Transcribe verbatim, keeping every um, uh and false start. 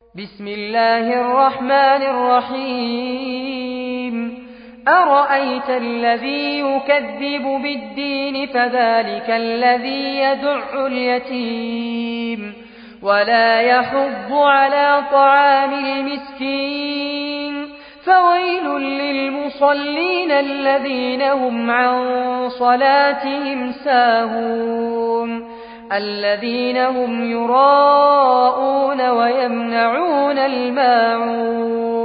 بسم الله الرحمن الرحيم أرأيت الذي يكذب بالدين فذلك الذي يدع اليتيم ولا يحض على طعام المسكين فويل للمصلين الذين هم عن صلاتهم ساهون الذين هم يراءون ويمنعون الماعون